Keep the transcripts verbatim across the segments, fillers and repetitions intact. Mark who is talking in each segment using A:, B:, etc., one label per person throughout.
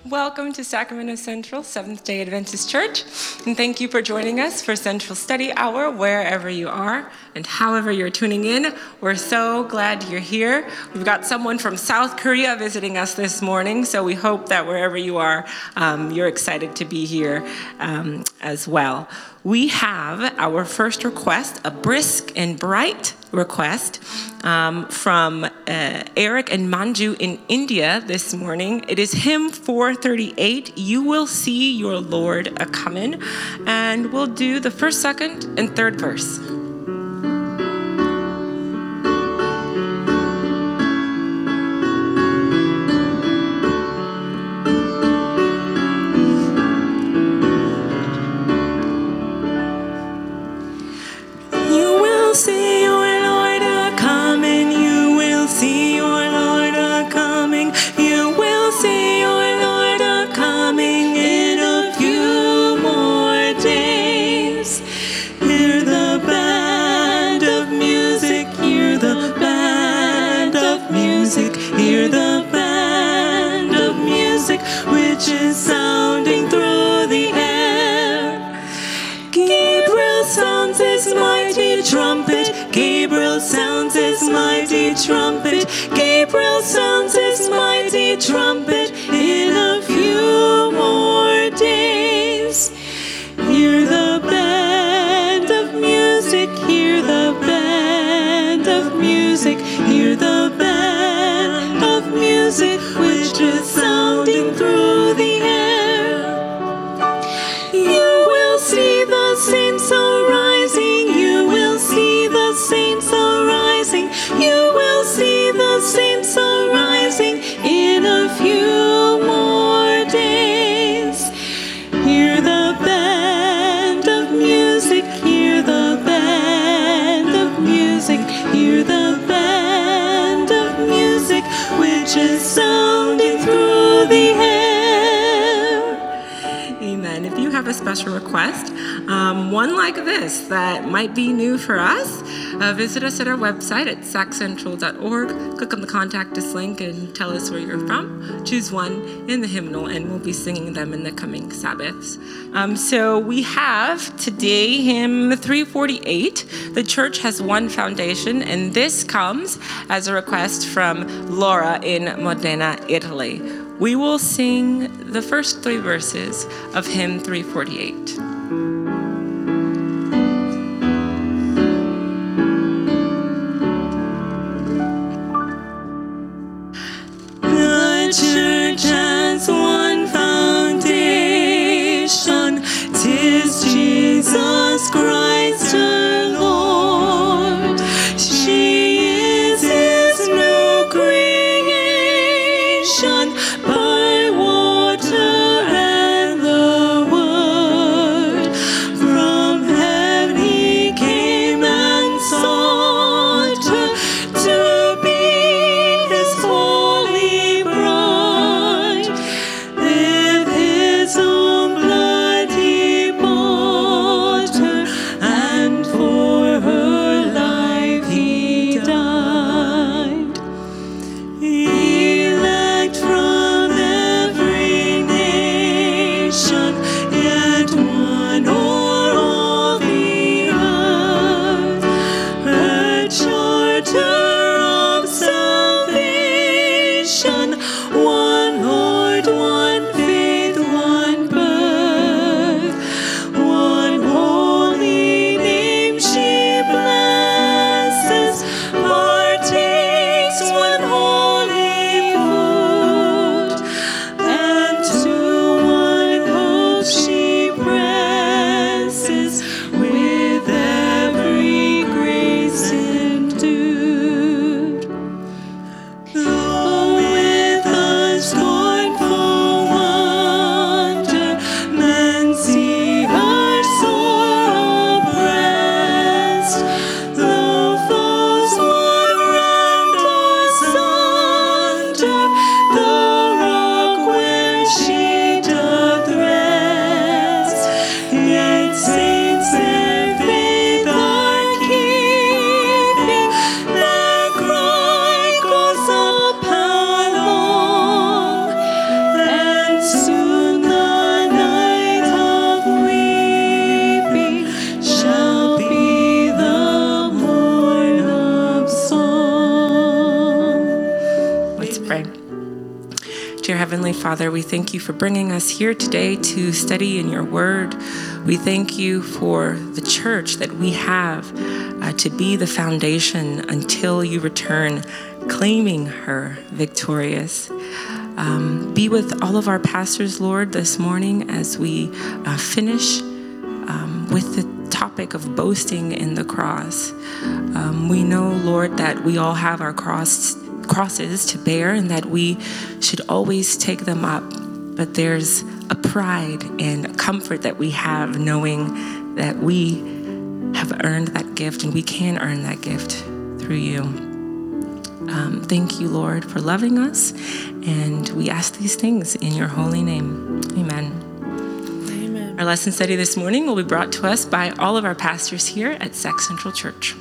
A: Welcome to Sacramento Central Seventh-day Adventist Church, and thank you for joining us for Central Study Hour, wherever you are and however you're tuning in. We're so glad you're here. We've got someone from South Korea visiting us this morning, so we hope that wherever you are, um, you're excited to be here um, as well. We have our first request, a brisk and bright request um, from uh, Eric and Manju in India this morning. It is hymn four thirty-eight, You Will See Your Lord A-Comin', and we'll do the first, second, and third verse.
B: See your Lord a-coming, you will see your Lord a-coming, you will see your Lord a-coming in a few more days. Hear the band of music, hear the band of music, hear the band of music, which is sounding through the air. Gabriel sounds his mighty trumpet, Gabriel sounds his mighty trumpet, Gabriel sounds his mighty trumpet in a few more days. Hear the band of music, hear the band of music, hear the band of music, which is sounding through the air. You will see the saints arising, you will see the saints arising, you will see the saints arising in a few more days. Hear the band of music, hear the band of music, hear the band of music, which is sounding through the air.
A: Amen. If you have a special request, um, one like this that might be new for us, uh, visit us at our website at sac central dot org. Click on the Contact Us link and tell us where you're from. Choose one in the hymnal, and we'll be singing them in the coming Sabbaths. Um, so we have today hymn three forty-eight. The church has one foundation, and this comes as a request from Laura in Modena, Italy. We will sing the first three verses of hymn three forty-eight.
B: The church has one foundation, 'tis Jesus Christ her Lord. She is his new creation, by water and the word.
A: Father, we thank you for bringing us here today to study in your word. We thank you for the church that we have uh, to be the foundation until you return, claiming her victorious. Um, be with all of our pastors, Lord, this morning as we uh, finish um, with the topic of boasting in the cross. Um, we know, Lord, that we all have our cross, crosses to bear and that we should always take them up. But there's a pride and a comfort that we have knowing that we have earned that gift and we can earn that gift through you. Um, thank you, Lord, for loving us, and we ask these things in your holy name. Amen. Amen. Our lesson study this morning will be brought to us by all of our pastors here at Sac Central Church.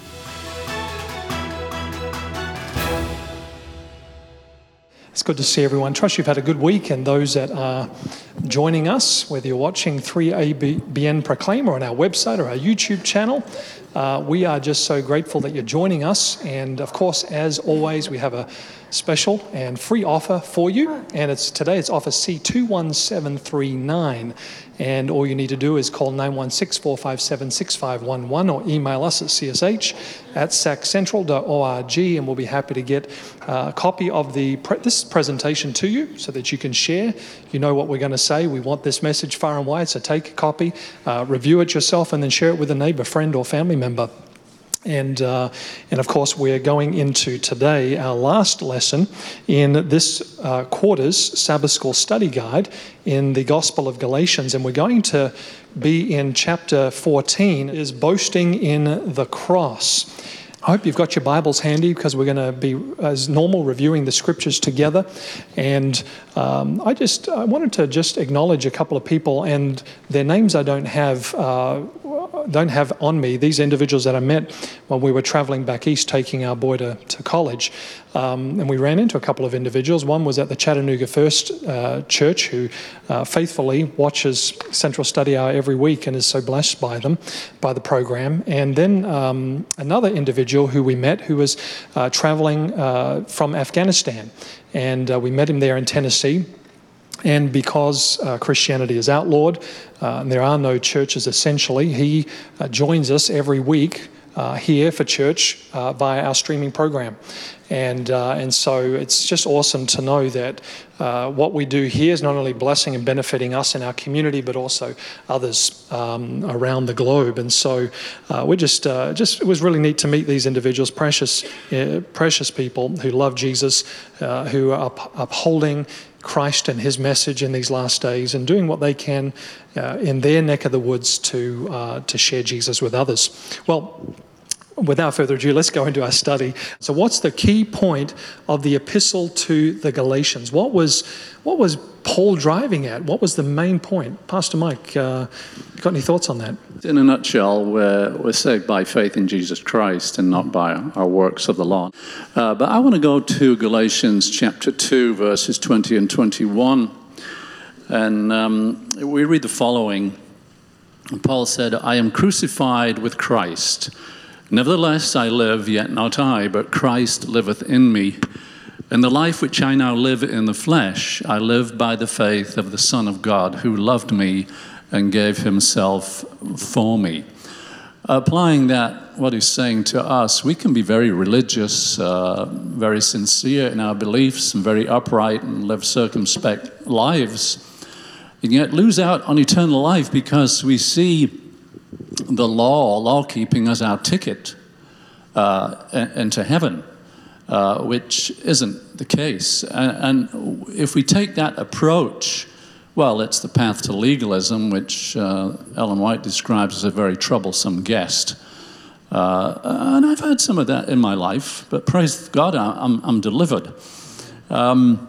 C: It's good to see everyone. Trust you've had a good week, and those that are joining us, whether you're watching three A B N Proclaim or on our website or our YouTube channel, uh, we are just so grateful that you're joining us. And of course, as always, we have a special and free offer for you, and it's today it's offer C two one seven three nine, and all you need to do is call nine one six, four five seven, six five one one or email us at c s h at sac central dot org, and we'll be happy to get a copy of the pre- this presentation to you so that you can share. You know what we're going to say. We want this message far and wide, so take a copy, uh, review it yourself, and then share it with a neighbor, friend, or family member. And, uh, and of course, we're going into today our last lesson in this uh, quarter's Sabbath School study guide in the Gospel of Galatians. And we're going to be in chapter fourteen, is boasting in the cross. I hope you've got your Bibles handy because we're going to be, as normal, reviewing the scriptures together. And um, I just I wanted to just acknowledge a couple of people, and their names I don't have uh, don't have on me. These individuals that I met when we were traveling back east, taking our boy to, to college. Um, and we ran into a couple of individuals. One was at the Chattanooga First uh, Church, who uh, faithfully watches Central Study Hour every week and is so blessed by them, by the program. And then um, another individual who we met who was uh, traveling uh, from Afghanistan. And uh, we met him there in Tennessee. And because uh, Christianity is outlawed, uh, and there are no churches essentially, he uh, joins us every week uh, here for church uh, via our streaming program. And uh, and so it's just awesome to know that uh, what we do here is not only blessing and benefiting us and our community, but also others um, around the globe. And so uh, we're just uh, just it was really neat to meet these individuals, precious uh, precious people who love Jesus, uh, who are up, upholding Christ and his message in these last days, and doing what they can uh, in their neck of the woods to uh, to share Jesus with others. Well, without further ado, let's go into our study. So what's the key point of the epistle to the Galatians? What was what was Paul driving at? What was the main point? Pastor Mike, uh, got any thoughts on that?
D: In a nutshell, we're, we're saved by faith in Jesus Christ and not by our works of the law. Uh, but I want to go to Galatians chapter two, verses twenty and twenty-one. And um, we read the following. Paul said, I am crucified with Christ. Nevertheless, I live, yet not I, but Christ liveth in me. In the life which I now live in the flesh, I live by the faith of the Son of God, who loved me and gave himself for me. Applying that, what he's saying to us, we can be very religious, uh, very sincere in our beliefs, and very upright and live circumspect lives, and yet lose out on eternal life because we see the law, law-keeping as our ticket uh, into heaven, uh, which isn't the case. And, and if we take that approach, well, it's the path to legalism, which uh, Ellen White describes as a very troublesome guest. Uh, and I've had some of that in my life, but praise God, I'm, I'm delivered. Um,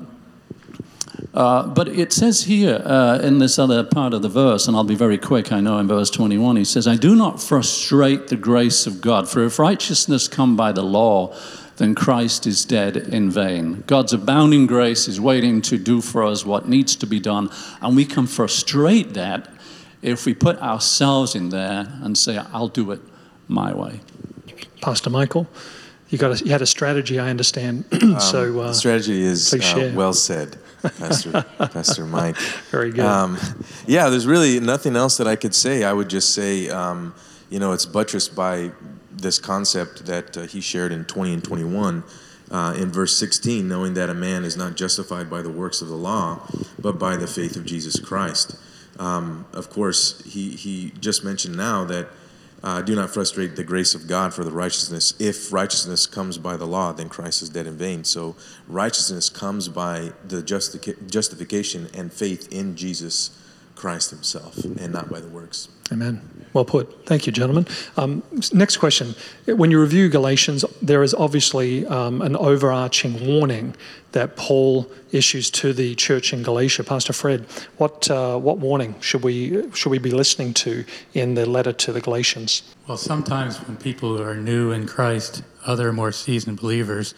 D: Uh, but it says here uh, in this other part of the verse, and I'll be very quick, I know in verse twenty-one, he says, I do not frustrate the grace of God, for if righteousness come by the law, then Christ is dead in vain. God's abounding grace is waiting to do for us what needs to be done, and we can frustrate that if we put ourselves in there and say, I'll do it my way.
C: Pastor Michael, you got a, you had a strategy, I understand. so uh,
E: the strategy is
C: uh,
E: well said. Pastor Pastor Mike.
C: Very good.
E: Um, yeah, there's really nothing else that I could say. I would just say, um, you know, it's buttressed by this concept that uh, he shared in twenty and twenty-one. Uh, in verse sixteen, knowing that a man is not justified by the works of the law, but by the faith of Jesus Christ. Um, of course, he, he just mentioned now that uh, do not frustrate the grace of God for the righteousness. If righteousness comes by the law, then Christ is dead in vain. So righteousness comes by the justi- justification and faith in Jesus Christ himself, and not by the works.
C: Amen. Well put. Thank you, gentlemen. Um, next question. When you review Galatians, there is obviously um, an overarching warning that Paul issues to the church in Galatia. Pastor Fred, what uh, what warning should we should we be listening to in the letter to the Galatians?
F: Well, sometimes when people are new in Christ, other more seasoned believers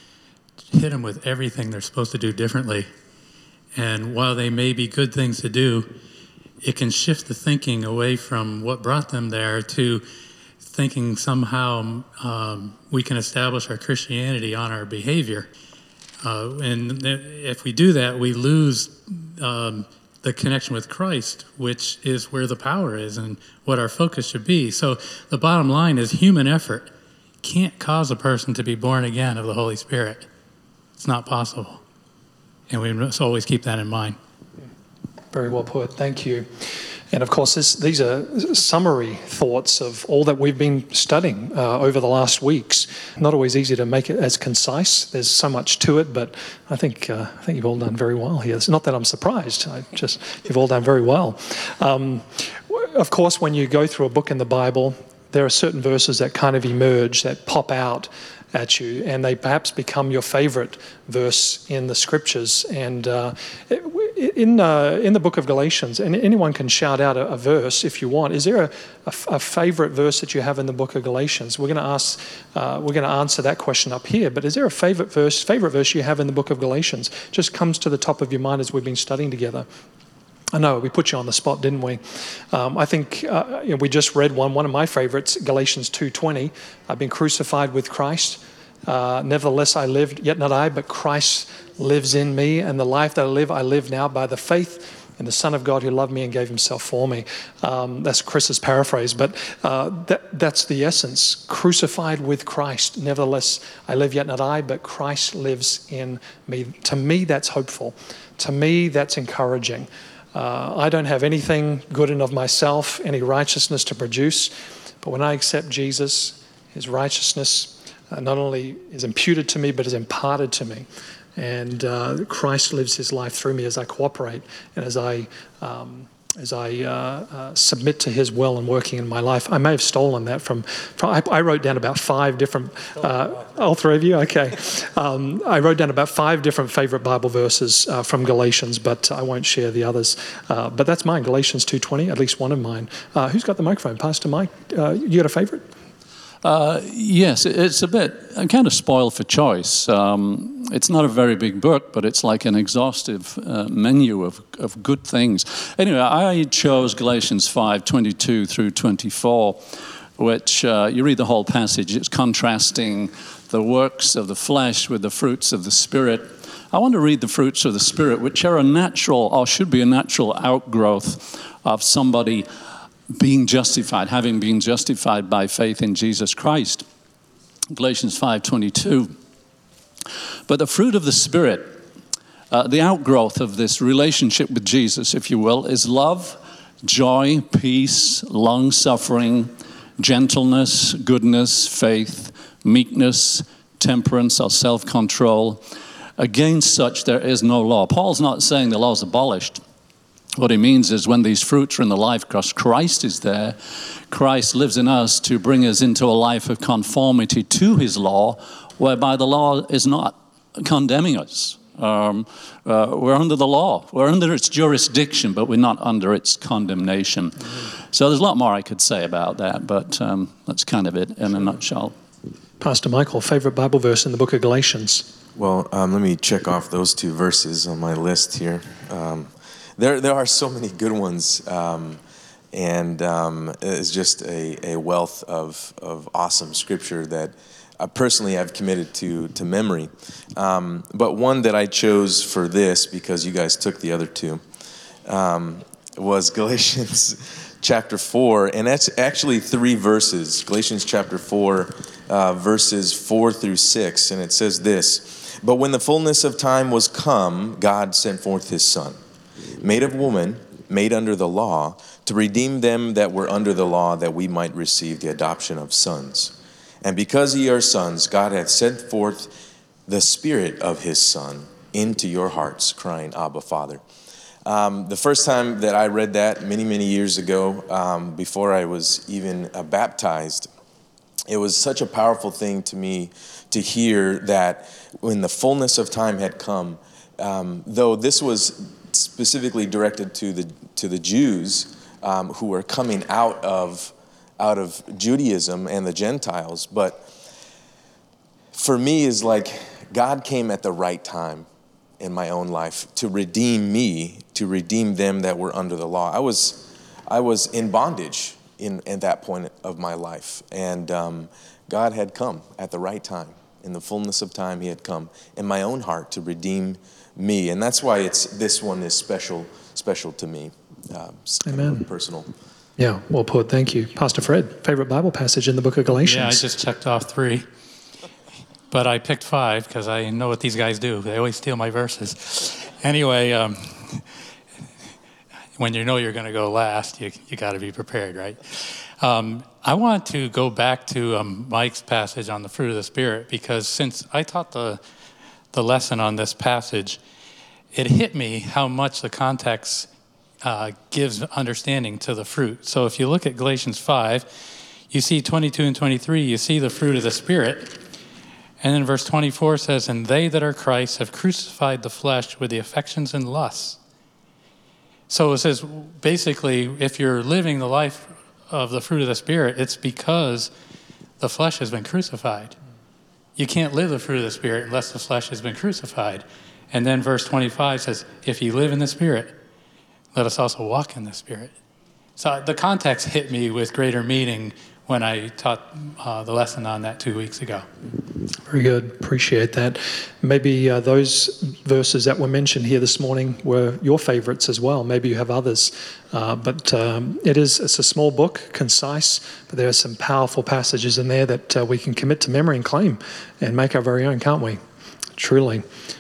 F: hit them with everything they're supposed to do differently. And while they may be good things to do, it can shift the thinking away from what brought them there to thinking somehow um, we can establish our Christianity on our behavior. Uh, and if we do that, we lose um, the connection with Christ, which is where the power is and what our focus should be. So the bottom line is human effort can't cause a person to be born again of the Holy Spirit. It's not possible. And we must always keep that in mind.
C: Very well put. Thank you. And of course, this, these are summary thoughts of all that we've been studying uh, over the last weeks. Not always easy to make it as concise. There's so much to it, but I think uh, I think you've all done very well here. It's not that I'm surprised. I just you've all done very well. Um, of course, when you go through a book in the Bible, there are certain verses that kind of emerge, that pop out at you, and they perhaps become your favorite verse in the scriptures. And uh, in uh, in the book of Galatians, and anyone can shout out a, a verse if you want. Is there a, a, a favorite verse that you have in the book of Galatians? We're going to ask, uh, we're going to answer that question up here. But is there a favorite verse, favorite verse you have in the book of Galatians? Just comes to the top of your mind as we've been studying together. I know, we put you on the spot, didn't we? Um, I think uh, you know, we just read one, one of my favorites, Galatians two twenty. I've been crucified with Christ. Uh, nevertheless, I live, yet not I, but Christ lives in me. And the life that I live, I live now by the faith in the Son of God who loved me and gave himself for me. Um, that's Chris's paraphrase, but uh, that, that's the essence. Crucified with Christ. Nevertheless, I live, yet not I, but Christ lives in me. To me, that's hopeful. To me, that's encouraging. Uh, I don't have anything good in of myself, any righteousness to produce, but when I accept Jesus, his righteousness uh, not only is imputed to me, but is imparted to me. And uh, Christ lives his life through me as I cooperate and as I um, as I uh, uh, submit to his will and working in my life. I may have stolen that from, from I, I wrote down about five different, uh, all three of you? Okay. Um, I wrote down about five different favorite Bible verses uh, from Galatians, but I won't share the others. Uh, but that's mine, Galatians two twenty, at least one of mine. Uh, who's got the microphone? Pastor Mike, uh, you got a favorite?
D: Uh, yes, it's a bit, I'm kind of spoiled for choice. Um, it's not a very big book, but it's like an exhaustive uh, menu of, of good things. Anyway, I chose Galatians five twenty-two through twenty-four, which uh, you read the whole passage. It's contrasting the works of the flesh with the fruits of the Spirit. I want to read the fruits of the Spirit, which are a natural, or should be a natural outgrowth of somebody being justified, having been justified by faith in Jesus Christ. Galatians five twenty-two. But the fruit of the Spirit, uh, the outgrowth of this relationship with Jesus, if you will, is love, joy, peace, long-suffering, gentleness, goodness, faith, meekness, temperance, or self-control. Against such there is no law. Paul's not saying the law is abolished. What he means is when these fruits are in the life, because Christ is there, Christ lives in us to bring us into a life of conformity to his law, whereby the law is not condemning us. Um, uh, we're under the law. We're under its jurisdiction, but we're not under its condemnation. Mm-hmm. So there's a lot more I could say about that, but um, that's kind of it in a nutshell.
C: Pastor Michael, favorite Bible verse in the book of Galatians?
E: Well, um, let me check off those two verses on my list here. Um, There there are so many good ones, um, and um, it's just a, a wealth of, of awesome scripture that I personally have committed to to memory. Um, but one that I chose for this, because you guys took the other two, um, was Galatians chapter four, and that's actually three verses. Galatians chapter four, uh, verses four through six, and it says this: "But when the fullness of time was come, God sent forth his Son, made of woman, made under the law, to redeem them that were under the law, that we might receive the adoption of sons. And because ye are sons, God hath sent forth the Spirit of his Son into your hearts, crying, Abba, Father." Um, the first time that I read that, many, many years ago, um, before I was even uh, baptized, it was such a powerful thing to me to hear that when the fullness of time had come, um, though this was specifically directed to the to the Jews um, who were coming out of out of Judaism and the Gentiles, but for me is like God came at the right time in my own life to redeem me, to redeem them that were under the law. I was I was in bondage in at that point of my life, and um, God had come at the right time. In the fullness of time, he had come in my own heart to redeem me, and that's why it's this one is special special to me. Uh,
C: Amen.
E: Personal.
C: Yeah, well put. Thank you. Pastor Fred, favorite Bible passage in the book of Galatians?
F: Yeah, I just checked off three, but I picked five because I know what these guys do. They always steal my verses. Anyway, um, when you know you're going to go last, you you got to be prepared, right? Um, I want to go back to um, Mike's passage on the fruit of the Spirit, because since I taught the the lesson on this passage, it hit me how much the context uh, gives understanding to the fruit. So if you look at Galatians five, you see twenty-two and twenty-three, you see the fruit of the Spirit. And then verse twenty-four says, "And they that are Christ have crucified the flesh with the affections and lusts." So it says, basically, if you're living the life of the fruit of the Spirit, it's because the flesh has been crucified. You can't live the fruit of the Spirit unless the flesh has been crucified. And then verse twenty-five says, "If ye live in the Spirit, let us also walk in the Spirit." So the context hit me with greater meaning when I taught uh, the lesson on that two weeks ago.
C: Very good. Appreciate that. Maybe uh, those verses that were mentioned here this morning were your favorites as well. Maybe you have others. Uh, but um, it is it's a small book, concise, but there are some powerful passages in there that uh, we can commit to memory and claim and make our very own, can't we? Truly.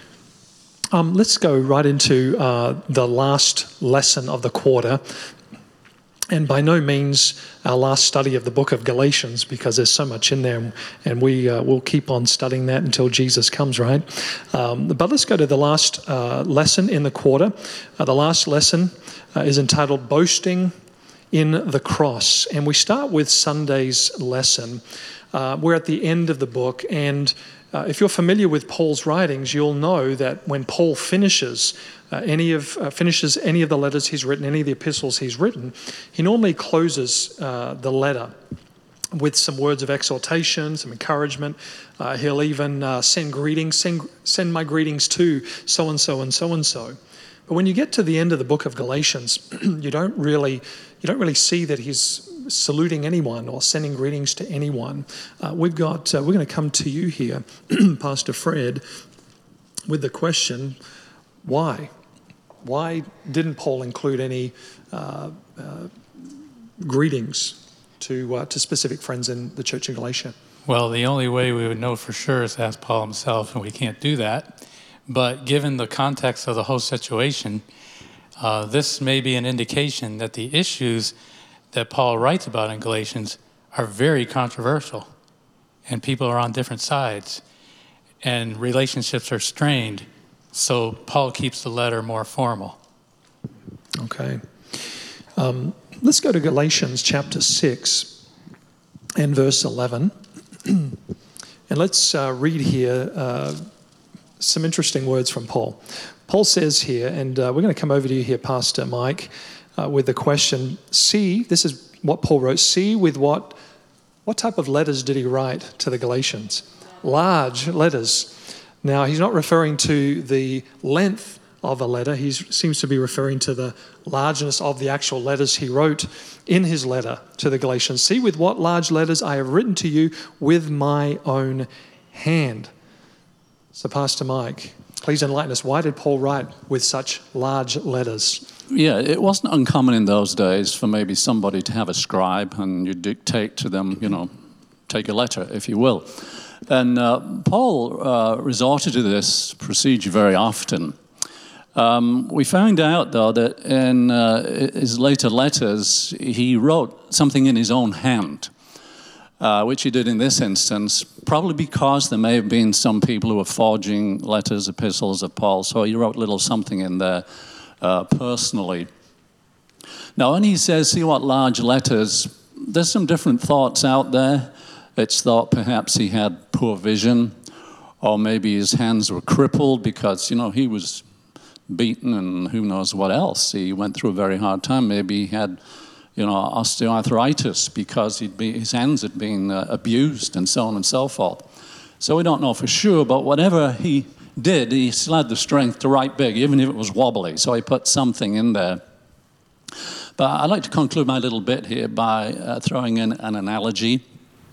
C: Um, let's go right into uh, the last lesson of the quarter. And by no means our last study of the book of Galatians, because there's so much in there, and we uh, will keep on studying that until Jesus comes, right? Um, but let's go to the last uh, lesson in the quarter. Uh, the last lesson uh, is entitled Boasting in the Cross. And we start with Sunday's lesson. Uh, we're at the end of the book, and Uh, if you're familiar with Paul's writings, you'll know that when Paul finishes uh, any of uh, finishes any of the letters he's written, any of the epistles he's written, he normally closes uh, the letter with some words of exhortation, some encouragement. Uh, he'll even uh, send greetings, send, send my greetings to so-and-so and so-and-so. But when you get to the end of the book of Galatians, you don't really you don't really see that he's saluting anyone or sending greetings to anyone. Uh, we've got uh, we're going to come to you here, Pastor Fred, with the question: Why? Why didn't Paul include any uh, uh, greetings to uh, to specific friends in the Church of Galatia?
F: Well, the only way we would know for sure is to ask Paul himself, and we can't do that. But given the context of the whole situation, uh, this may be an indication that the issues that Paul writes about in Galatians are very controversial, and people are on different sides, and relationships are strained. So Paul keeps the letter more formal.
C: Okay. Um, let's go to Galatians chapter six and verse eleven. And let's uh, read here uh, some interesting words from Paul. Paul says here, and uh, we're going to come over to you here, Pastor Mike, uh, with the question, see, this is what Paul wrote, see with what, what type of letters did he write to the Galatians? Large letters. Now, he's not referring to the length of a letter. He seems to be referring to the largeness of the actual letters he wrote in his letter to the Galatians. See with what large letters I have written to you with my own hand. So Pastor Mike, please enlighten us. Why did Paul write with such large letters?
D: Yeah, it wasn't uncommon in those days for maybe somebody to have a scribe and you dictate to them, you know, take a letter, if you will. And uh, Paul uh, resorted to this procedure very often. Um, we found out, though, that in uh, his later letters, he wrote something in his own hand, uh, which he did in this instance, probably because there may have been some people who were forging letters, epistles of Paul, so he wrote a little something in there uh, personally. Now, when he says, see what large letters, there's some different thoughts out there. It's thought perhaps he had poor vision, or maybe his hands were crippled because, you know, he was beaten and who knows what else. He went through a very hard time. Maybe he had, you know, osteoarthritis because he'd be, his hands had been uh, abused and so on and so forth. So we don't know for sure, but whatever he did, he still had the strength to write big, even if it was wobbly. So he put something in there. But I'd like to conclude my little bit here by uh, throwing in an analogy.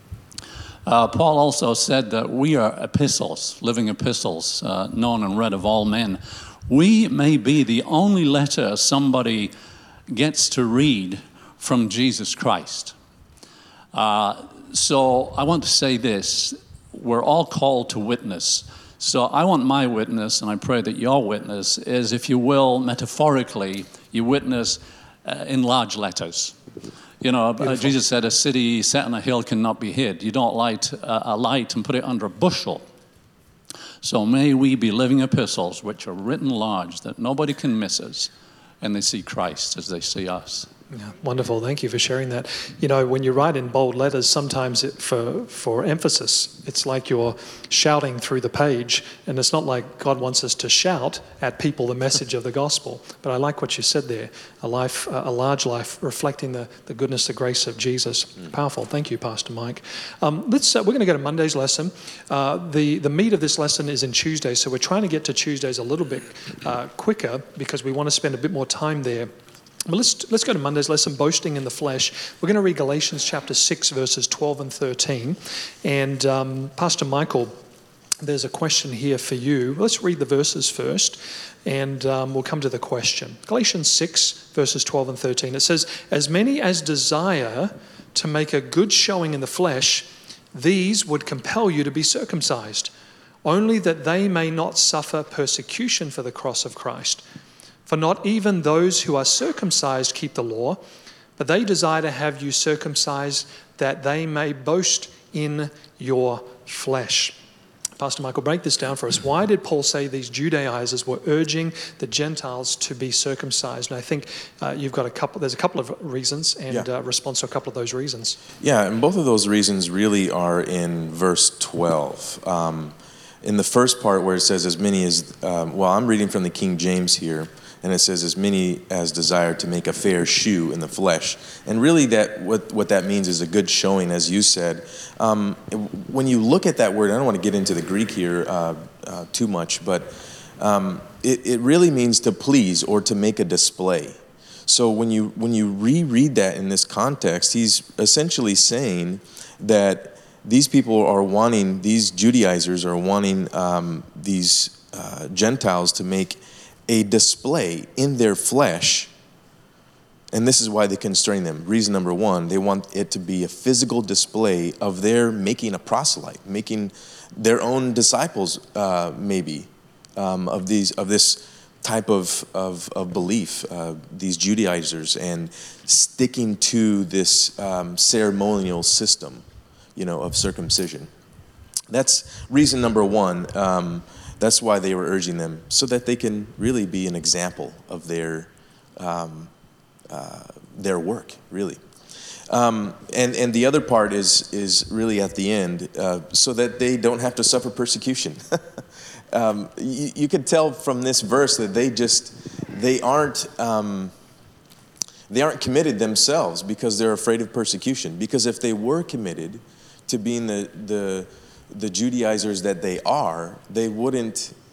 D: Uh, Paul also said that we are epistles, living epistles, uh, known and read of all men. We may be the only letter somebody gets to read from Jesus Christ. Uh, so I want to say this. We're all called to witness. So I want my witness, and I pray that your witness is, if you will, metaphorically, you witness uh, in large letters. You know, uh, Jesus said, a city set on a hill cannot be hid. You don't light a, a light and put it under a bushel. So may we be living epistles which are written large, that nobody can miss us, and they see Christ as they see us.
C: Yeah, wonderful. Thank you for sharing that. You know, when you write in bold letters, sometimes it, for for emphasis, it's like you're shouting through the page, and it's not like God wants us to shout at people the message of the gospel. But I like what you said there, a life, a large life reflecting the, the goodness, the grace of Jesus. Mm. Powerful. Thank you, Pastor Mike. Um, let's. Uh, we're going to go to Monday's lesson. Uh, the, the meat of this lesson is in Tuesday, so we're trying to get to Tuesdays a little bit uh, quicker because we want to spend a bit more time there. Well, let's, let's go to Monday's lesson, boasting in the flesh. We're going to read Galatians chapter six, verses twelve and thirteen. And um, Pastor Michael, there's a question here for you. Let's read the verses first, and um, we'll come to the question. Galatians six, verses twelve and thirteen. It says, as many as desire to make a good showing in the flesh, these would compel you to be circumcised, only that they may not suffer persecution for the cross of Christ. For not even those who are circumcised keep the law, but they desire to have you circumcised that they may boast in your flesh. Pastor Michael, break this down for us. Why did Paul say these Judaizers were urging the Gentiles to be circumcised? And I think uh, you've got a couple, there's a couple of reasons and yeah. uh, response to a couple of those reasons.
E: Yeah, and both of those reasons really are in verse twelve. Um, in the first part where it says as many as, um, well, I'm reading from the King James here. And it says, as many as desire to make a fair shew in the flesh. And really that what, what that means is a good showing, as you said. Um, when you look at that word, I don't want to get into the Greek here uh, uh, too much, but um, it, it really means to please or to make a display. So when you when you reread that in this context, he's essentially saying that these people are wanting, these Judaizers are wanting um, these uh, Gentiles to make a display in their flesh, and this is why they constrain them. Reason number one, they want it to be a physical display of their making a proselyte, making their own disciples, uh, maybe, um, of these of this type of of, of belief, uh, these Judaizers, and sticking to this um, ceremonial system, you know, of circumcision. That's reason number one. Um, That's why they were urging them, so that they can really be an example of their um, uh, their work, really. Um, and and the other part is is really at the end, uh, so that they don't have to suffer persecution. um, you, you can tell from this verse that they just they aren't um, they aren't committed themselves because they're afraid of persecution. Because if they were committed to being the the the Judaizers that they are, they wouldn't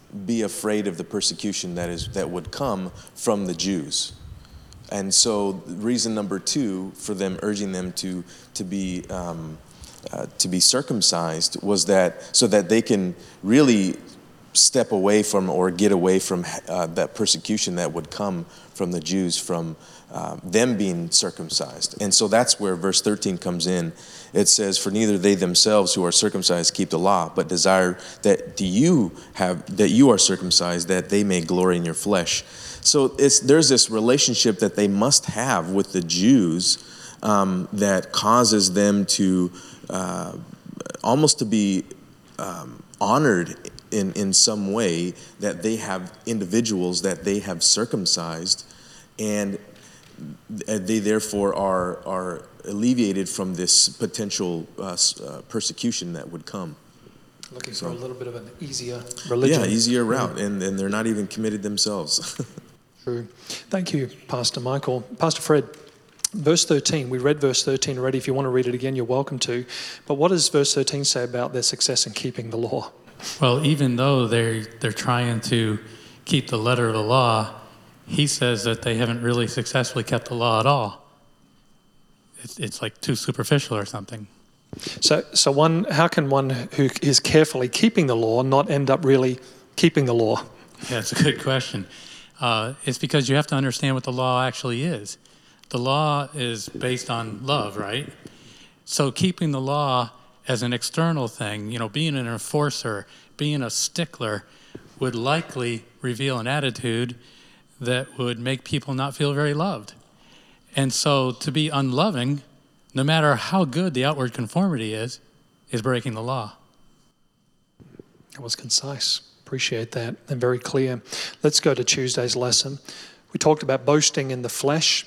E: be afraid of the persecution that is that would come from the Jews. And so reason number two for them urging them to to be um, uh, to be circumcised was that so that they can really step away from or get away from uh, that persecution that would come from the Jews from uh, them being circumcised. And so that's where verse thirteen comes in. It says, "For neither they themselves who are circumcised keep the law, but desire that you have that you are circumcised, that they may glory in your flesh." So it's there's this relationship that they must have with the Jews um, that causes them to uh, almost to be um, honored in in some way, that they have individuals that they have circumcised, and they therefore are are alleviated from this potential uh, uh, persecution that would come.
C: Looking so, for a little bit of an easier religion.
E: Yeah, easier route, yeah. and, and they're not even committed themselves.
C: True. Thank you, Pastor Michael. Pastor Fred, verse thirteen, we read verse thirteen already. If you want to read it again, you're welcome to. But what does verse thirteen say about their success in keeping the law?
F: Well, even though they're, they're trying to keep the letter of the law, he says that they haven't really successfully kept the law at all. It's, it's like too superficial or something.
C: So, so one, how can one who is carefully keeping the law not end up really keeping the law?
F: Yeah, it's a good question. Uh, it's because you have to understand what the law actually is. The law is based on love, right? So keeping the law as an external thing, you know, being an enforcer, being a stickler, would likely reveal an attitude that would make people not feel very loved. And so to be unloving, no matter how good the outward conformity is, is breaking the law.
C: That was concise. Appreciate that, and very clear. Let's go to Tuesday's lesson. We talked about boasting in the flesh,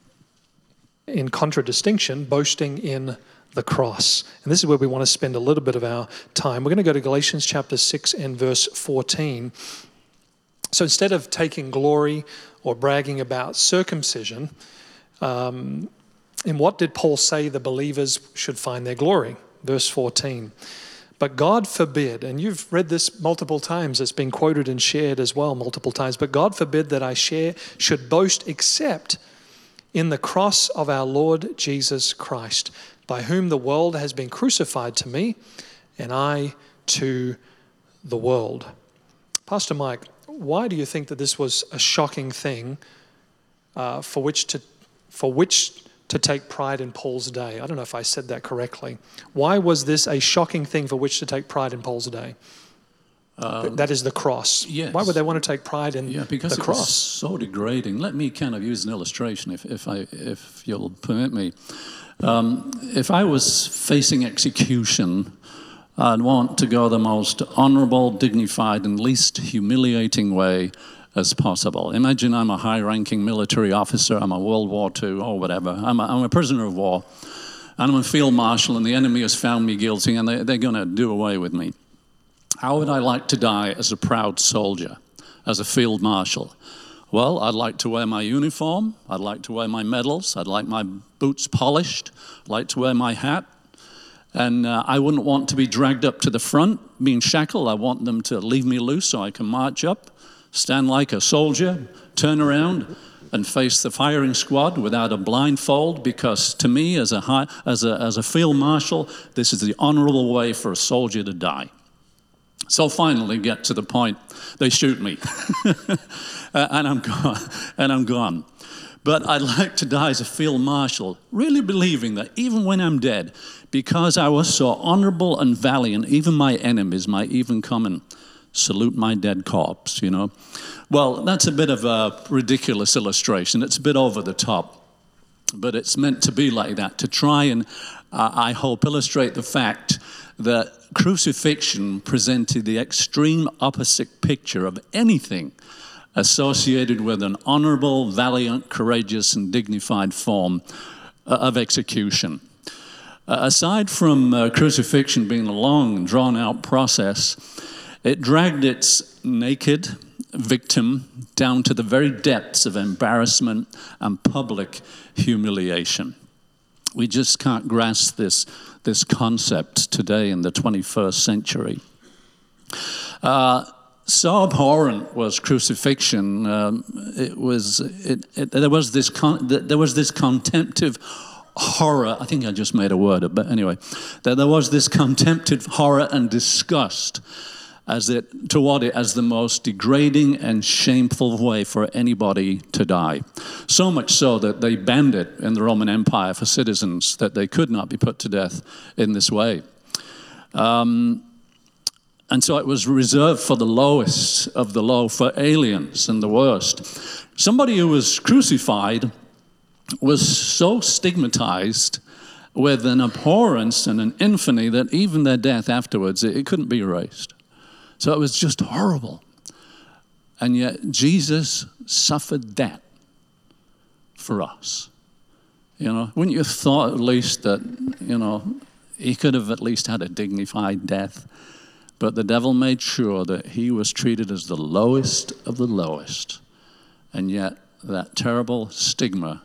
C: in contradistinction, boasting in the cross. And this is where we want to spend a little bit of our time. We're going to go to Galatians chapter six and verse fourteen. So instead of taking glory or bragging about circumcision, um, in what did Paul say the believers should find their glory? Verse fourteen. But God forbid, and you've read this multiple times, it's been quoted and shared as well multiple times, but God forbid that I share, should boast except in the cross of our Lord Jesus Christ, by whom the world has been crucified to me, and I to the world. Pastor Mike, why do you think that this was a shocking thing uh, for which to for which to take pride in Paul's day? I don't know if I said that correctly. Why was this a shocking thing for which to take pride in Paul's day? Uh, that is the cross.
D: Yes.
C: Why would they want to take pride in
D: yeah, because
C: the
D: it
C: cross?
D: Was so degrading. Let me kind of use an illustration, if if I if you'll permit me. Um, if I was facing execution, I'd want to go the most honorable, dignified, and least humiliating way as possible. Imagine I'm a high-ranking military officer, I'm a World War Two or whatever, I'm a, I'm a prisoner of war, and I'm a field marshal, and the enemy has found me guilty, and they, they're going to do away with me. How would I like to die as a proud soldier, as a field marshal? Well, I'd like to wear my uniform, I'd like to wear my medals, I'd like my boots polished, I'd like to wear my hat, and uh, I wouldn't want to be dragged up to the front, being shackled. I want them to leave me loose so I can march up, stand like a soldier, turn around, and face the firing squad without a blindfold, because to me, as a, high, as a, as a field marshal, this is the honorable way for a soldier to die. So finally get to the point, they shoot me, and I'm gone, and I'm gone. But I'd like to die as a field marshal, really believing that even when I'm dead, because I was so honorable and valiant, even my enemies might even come and salute my dead corpse, you know. Well, that's a bit of a ridiculous illustration. It's a bit over the top, but it's meant to be like that, to try and, uh, I hope, illustrate the fact that crucifixion presented the extreme opposite picture of anything associated with an honorable, valiant, courageous, and dignified form of execution. Uh, aside from uh, crucifixion being a long, drawn-out process, it dragged its naked victim down to the very depths of embarrassment and public humiliation. We just can't grasp this, this concept today in the twenty-first century. Uh, so abhorrent was crucifixion. Um, it was it, it, there was this con, there was this contemptive horror. I think I just made a word, but anyway, that there was this contemptive horror and disgust as it toward it as the most degrading and shameful way for anybody to die. So much so that they banned it in the Roman Empire for citizens, that they could not be put to death in this way. Um, and so it was reserved for the lowest of the low, for aliens and the worst. Somebody who was crucified was so stigmatized with an abhorrence and an infamy that even their death afterwards, it, it couldn't be erased. So it was just horrible. And yet Jesus suffered that for us. You know, wouldn't you have thought at least that, you know, he could have at least had a dignified death? But the devil made sure that he was treated as the lowest of the lowest. And yet that terrible stigma,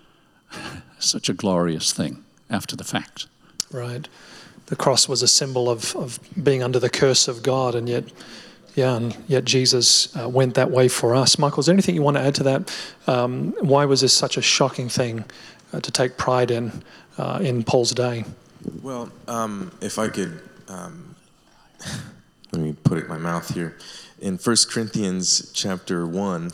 D: such a glorious thing after the fact.
C: Right. The cross was a symbol of, of being under the curse of God, and yet, yeah, and yet Jesus uh, went that way for us. Michael, is there anything you want to add to that? Um, why was this such a shocking thing uh, to take pride in uh, in Paul's day?
E: Well, um, if I could, um, let me put it in my mouth here. In First Corinthians chapter one,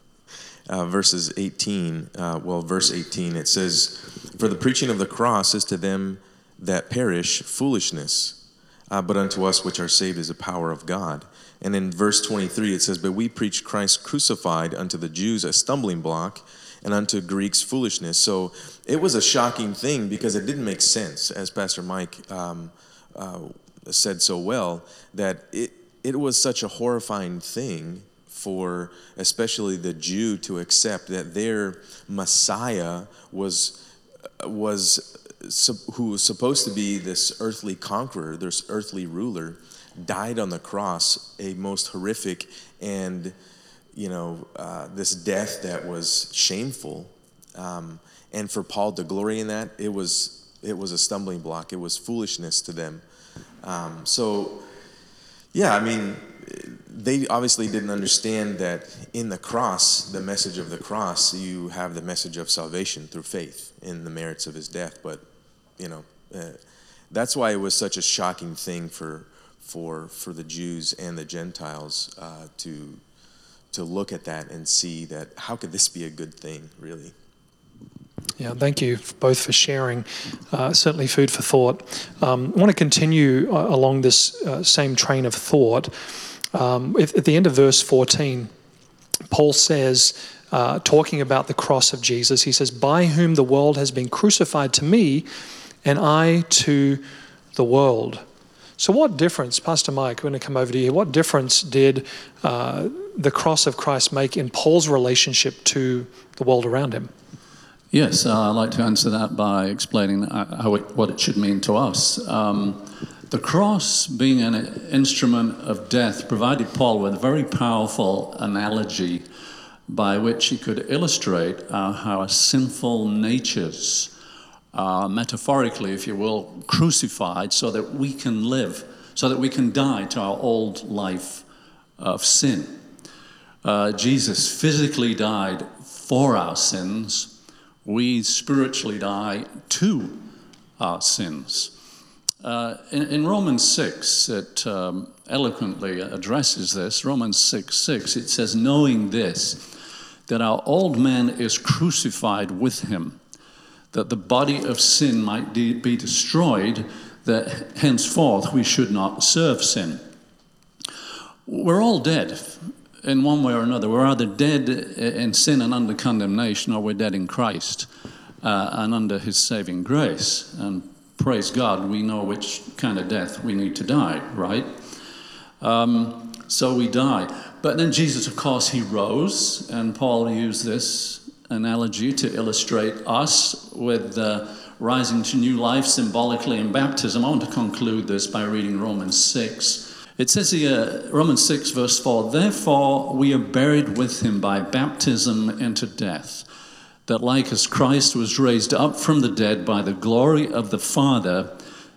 E: uh, verses eighteen, uh, well, verse eighteen, it says, "For the preaching of the cross is to them that perish foolishness, uh, but unto us which are saved is the power of God." And in verse twenty-three it says, "But we preach Christ crucified, unto the Jews a stumbling block, and unto Greeks foolishness." So it was a shocking thing because it didn't make sense, as Pastor Mike um, uh, said so well, that it, it was such a horrifying thing for especially the Jew to accept that their Messiah was was who was supposed to be this earthly conqueror, this earthly ruler, died on the cross, a most horrific and, you know, uh, this death that was shameful. Um, and for Paul to glory in that, it was it was a stumbling block. It was foolishness to them. Um, so, yeah, I mean, they obviously didn't understand that in the cross, the message of the cross, you have the message of salvation through faith in the merits of his death. But you know, uh, that's why it was such a shocking thing for for for the Jews and the Gentiles uh, to to look at that and see that how could this be a good thing, really?
C: Yeah, thank you both for sharing. Uh, certainly food for thought. Um, I want to continue uh, along this uh, same train of thought. Um, at, at the end of verse fourteen, Paul says, uh, talking about the cross of Jesus, he says, "By whom the world has been crucified to me, and I to the world." So what difference, Pastor Mike, I'm going to come over to you, what difference did uh, the cross of Christ make in Paul's relationship to the world around him?
D: Yes, uh, I'd like to answer that by explaining how it, what it should mean to us. Um, the cross, being an instrument of death, provided Paul with a very powerful analogy by which he could illustrate uh, how our sinful natures, Uh, metaphorically, if you will, crucified so that we can live, so that we can die to our old life of sin. Uh, Jesus physically died for our sins. We spiritually die to our sins. Uh, in, in Romans six, it um, eloquently addresses this. Romans six six, it says, "Knowing this, that our old man is crucified with him, that the body of sin might de- be destroyed, that henceforth we should not serve sin." We're all dead in one way or another. We're either dead in sin and under condemnation, or we're dead in Christ uh, and under his saving grace. And praise God, we know which kind of death we need to die, right? Um, so we die. But then Jesus, of course, he rose, and Paul used this analogy to illustrate us with uh, rising to new life symbolically in baptism. I want to conclude this by reading Romans six. It says here, Romans six verse four, "Therefore we are buried with him by baptism into death, that like as Christ was raised up from the dead by the glory of the Father,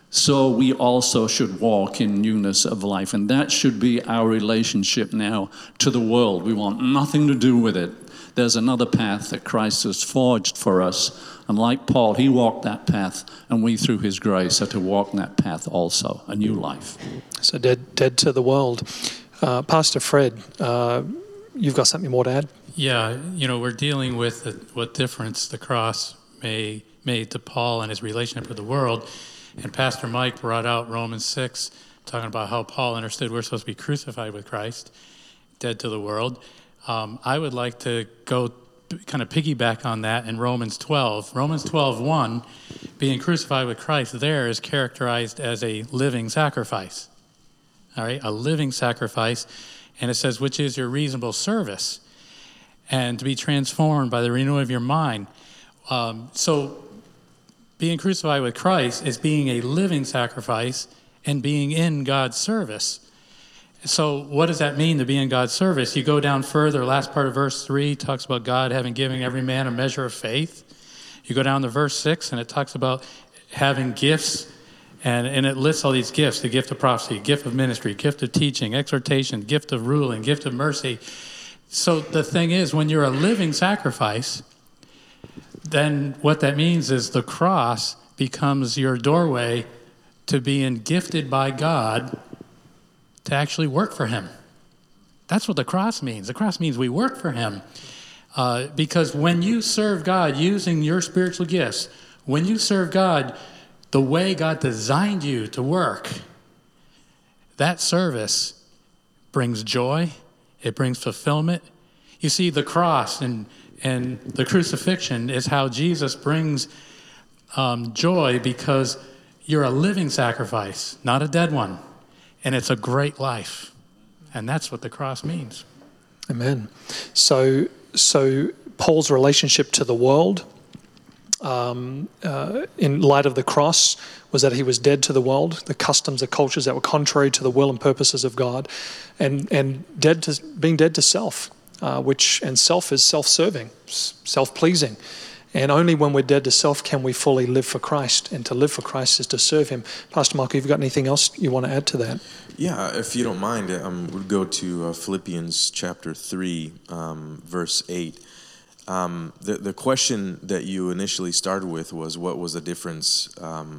D: so we also should walk in newness of life. And that should be our relationship now to the world. We want nothing to do with it. There's another path that Christ has forged for us. And like Paul, he walked that path, and we, through his grace, are to walk that path also, a new life.
C: So dead, dead to the world. Uh, Pastor Fred, uh, you've got something more to add?
F: Yeah, you know, we're dealing with the, what difference the cross may made to Paul and his relationship with the world. And Pastor Mike brought out Romans six, talking about how Paul understood we're supposed to be crucified with Christ, dead to the world. Um, I would like to go kind of piggyback on that in Romans twelve. Romans twelve one, being crucified with Christ there is characterized as a living sacrifice. All right, a living sacrifice. And it says, which is your reasonable service, and to be transformed by the renewal of your mind. Um, so being crucified with Christ is being a living sacrifice and being in God's service. So what does that mean to be in God's service? You go down further, last part of verse three talks about God having given every man a measure of faith. You go down to verse six and it talks about having gifts, and, and it lists all these gifts: the gift of prophecy, gift of ministry, gift of teaching, exhortation, gift of ruling, gift of mercy. So the thing is, when you're a living sacrifice, then what that means is the cross becomes your doorway to being gifted by God to actually work for him. That's what the cross means. The cross means we work for him. Uh, because when you serve God using your spiritual gifts, when you serve God the way God designed you to work, that service brings joy, it brings fulfillment. You see, the cross and, and the crucifixion is how Jesus brings um, joy, because you're a living sacrifice, not a dead one. And it's a great life. And that's what the cross means.
C: Amen. So, so Paul's relationship to the world, um, uh, in light of the cross, was that he was dead to the world, the customs, the cultures that were contrary to the will and purposes of God, and and dead to being dead to self, uh, which and self is self-serving, self-pleasing. And only when we're dead to self can we fully live for Christ. And to live for Christ is to serve him. Pastor Michael, have you got anything else you want to add to that?
E: Yeah, if you don't mind, um, we'll go to uh, Philippians chapter three, um, verse eight. Um, the, the question that you initially started with was, what was the difference? Um,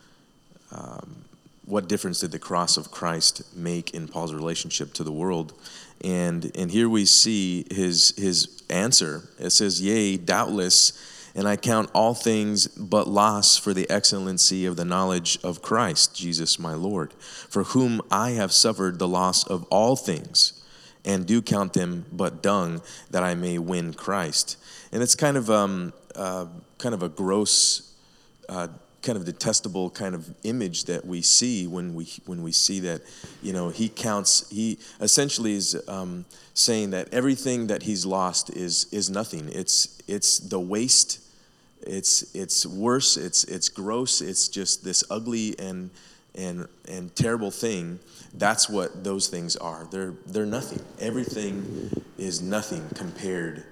E: um, what difference did the cross of Christ make in Paul's relationship to the world? And and here we see his his answer. It says, yea, doubtless, and I count all things but loss for the excellency of the knowledge of Christ, Jesus my Lord, for whom I have suffered the loss of all things, and do count them but dung, that I may win Christ. And it's kind of um uh, kind of a gross, uh, kind of detestable kind of image that we see when we when we see that, you know, he counts. He essentially is um, saying that everything that he's lost is is nothing. It's it's the waste. It's it's worse. It's it's gross. It's just this ugly and and and terrible thing. That's what those things are. They're they're nothing. Everything is nothing compared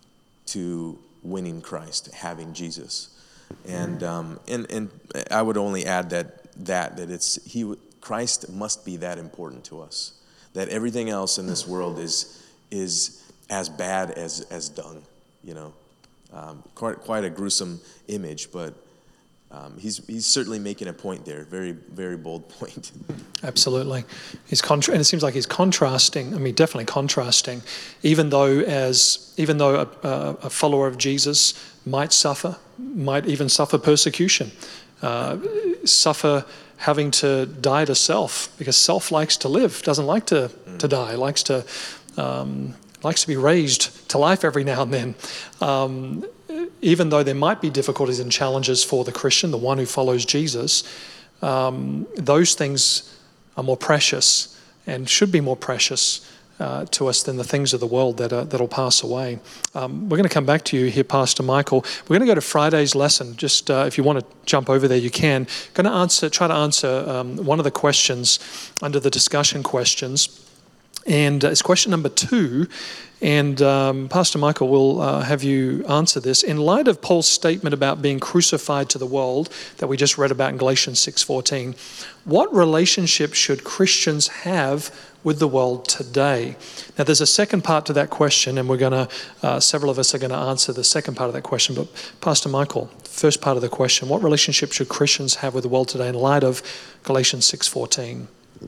E: to winning Christ, having Jesus. And um, and and I would only add that that that it's he Christ must be that important to us. That everything else in this world is is as bad as as dung. You know. Um, quite quite a gruesome image, but um, he's he's certainly making a point there. Very very bold point.
C: Absolutely, he's contra- and it seems like he's contrasting. I mean, definitely contrasting. Even though as even though a, a, a follower of Jesus might suffer, might even suffer persecution, uh, suffer having to die to self, because self likes to live, doesn't like to mm. to die, likes to. Um, likes to be raised to life every now and then. Um, even though there might be difficulties and challenges for the Christian, the one who follows Jesus, um, those things are more precious and should be more precious uh, to us than the things of the world that are, that'll pass away. Um, we're going to come back to you here, Pastor Michael. We're going to go to Friday's lesson. Just uh, if you want to jump over there, you can. Going to answer, try to answer um, one of the questions under the discussion questions. And uh, it's question number two. And um, Pastor Michael will uh, have you answer this. In light of Paul's statement about being crucified to the world that we just read about in Galatians six fourteen, what relationship should Christians have with the world today? Now, there's a second part to that question, and we're going to, uh, several of us are going to answer the second part of that question. But Pastor Michael, first part of the question, what relationship should Christians have with the world today in light of Galatians six fourteen?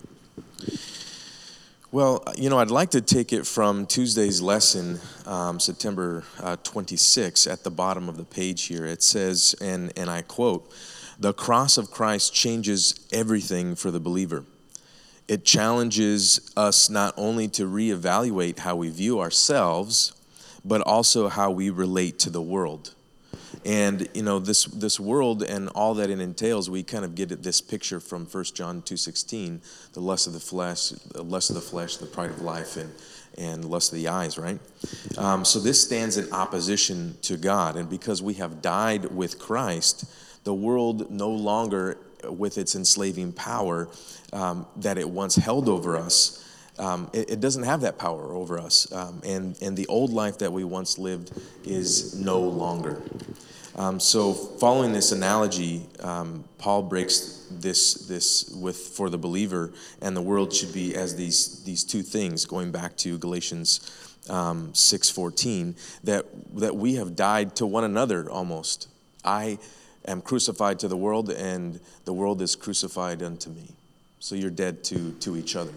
E: Well, you know, I'd like to take it from Tuesday's lesson, um, September uh, twenty-sixth, at the bottom of the page here. It says, and, and I quote, "The cross of Christ changes everything for the believer. It challenges us not only to reevaluate how we view ourselves, but also how we relate to the world." And, you know, this this world and all that it entails, we kind of get this picture from First John two sixteen, the lust of the flesh, the lust of the flesh, the pride of life, and, and lust of the eyes, right? Um, so this stands in opposition to God. And because we have died with Christ, the world no longer, with its enslaving power um, that it once held over us, Um, it, it doesn't have that power over us. Um, and, and the old life that we once lived is no longer. Um, so following this analogy, um, Paul breaks this this with for the believer, and the world should be as these these two things, going back to Galatians um, six fourteen, that, that we have died to one another almost. I am crucified to the world, and the world is crucified unto me. So you're dead to, to each other.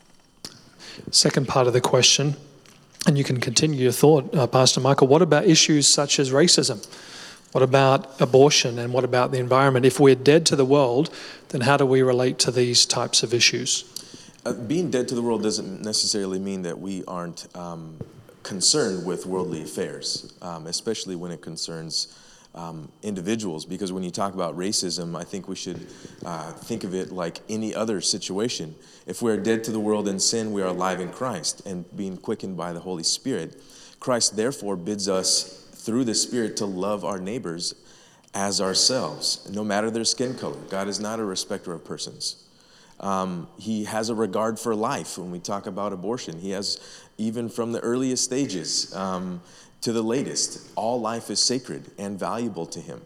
C: Second part of the question, and you can continue your thought, uh, Pastor Michael. What about issues such as racism? What about abortion, and what about the environment? If we're dead to the world, then how do we relate to these types of issues?
E: Uh, being dead to the world doesn't necessarily mean that we aren't um, concerned with worldly affairs, um, especially when it concerns Um, individuals, because when you talk about racism, I think we should uh, think of it like any other situation. If we're dead to the world in sin, we are alive in Christ and being quickened by the Holy Spirit. Christ therefore bids us through the Spirit to love our neighbors as ourselves, no matter their skin color. God is not a respecter of persons. Um, he has a regard for life. When we talk about abortion, he has, even from the earliest stages, um, to the latest, all life is sacred and valuable to him.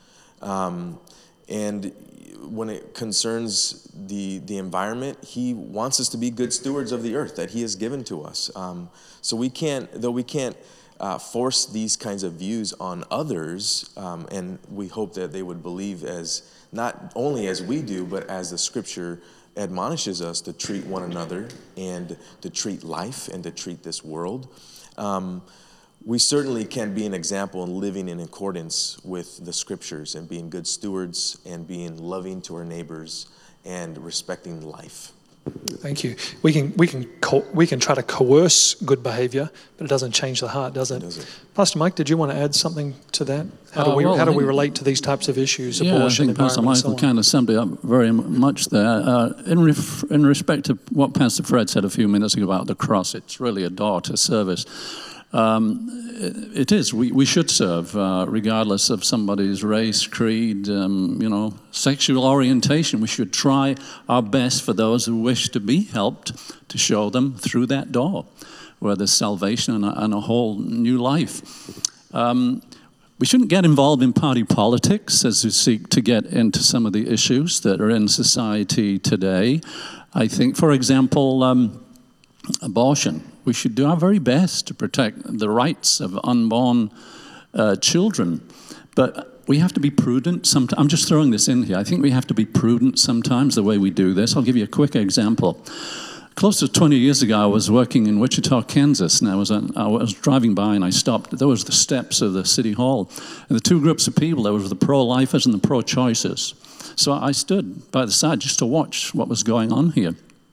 E: Um, and when it concerns the the environment, he wants us to be good stewards of the earth that he has given to us. Um, so we can't, though we can't uh, force these kinds of views on others, um, and we hope that they would believe as, not only as we do, but as the scripture admonishes us to treat one another and to treat life and to treat this world. Um, We certainly can be an example in living in accordance with the scriptures and being good stewards and being loving to our neighbors and respecting life.
C: Thank you. We can we can co- we can try to coerce good behavior, but it doesn't change the heart, does it?
E: Does it?
C: Pastor Mike, did you want to add something to that? How do
D: Uh,
C: we
D: well,
C: how do
D: I
C: we
D: think-
C: relate to these types of issues?
D: Yeah, I
C: abortion,
D: think Pastor
C: environment,
D: Michael
C: and so on?
D: kind of summed it up very m- much there. Uh, in, ref- in respect to what Pastor Fred said a few minutes ago about the cross, it's really a door to service. Um, it is. We, we should serve, uh, regardless of somebody's race, creed, um, you know, sexual orientation. We should try our best for those who wish to be helped to show them through that door, where there's salvation and a, and a whole new life. Um, we shouldn't get involved in party politics as we seek to get into some of the issues that are in society today. I think, for example, um, abortion. We should do our very best to protect the rights of unborn uh, children. But we have to be prudent. Sometimes, I'm just throwing this in here. I think we have to be prudent sometimes the way we do this. I'll give you a quick example. Close to twenty years ago, I was working in Wichita, Kansas, and I was, I was driving by and I stopped. There was the steps of the city hall. And the two groups of people, there was the pro-lifers and the pro-choicers. So I stood by the side just to watch what was going on here.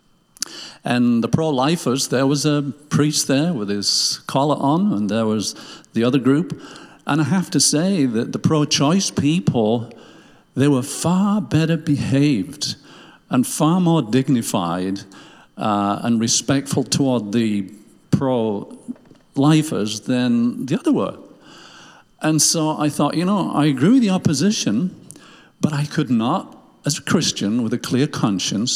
D: And the pro-lifers, there was a priest there with his collar on, and there was the other group. And I have to say that the pro-choice people, they were far better behaved and far more dignified uh, and respectful toward the pro-lifers than the other were. And so I thought, you know, I agree with the opposition, but I could not, as a Christian with a clear conscience,